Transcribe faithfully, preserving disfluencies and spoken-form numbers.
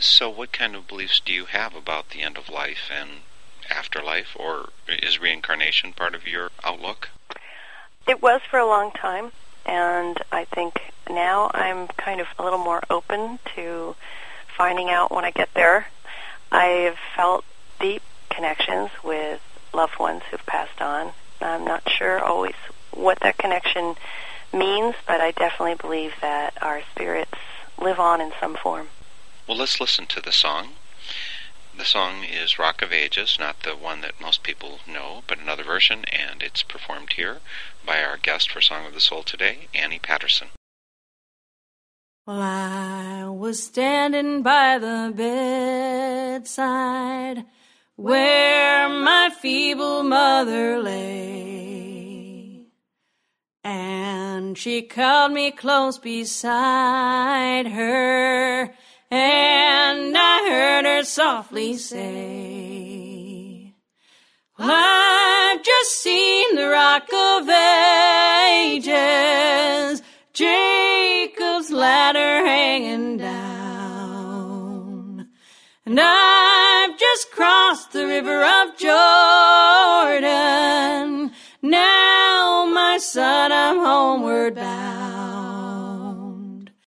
So what kind of beliefs do you have about the end of life and afterlife, or is reincarnation part of your outlook? It was for a long time, and I think now I'm kind of a little more open to finding out when I get there. I've felt deep connections with loved ones who've passed on. I'm not sure always what that connection means, but I definitely believe that our spirits live on in some form. Well, let's listen to the song. The song is Rock of Ages, not the one that most people know, but another version, and it's performed here by our guest for Song of the Soul today, Annie Patterson. Well, I was standing by the bedside where my feeble mother lay, and she called me close beside her, and I heard her softly say, well, I've just seen the Rock of Ages, Jacob's ladder hanging down, and I've just crossed the river of Jordan. Now, my son, I'm homeward bound.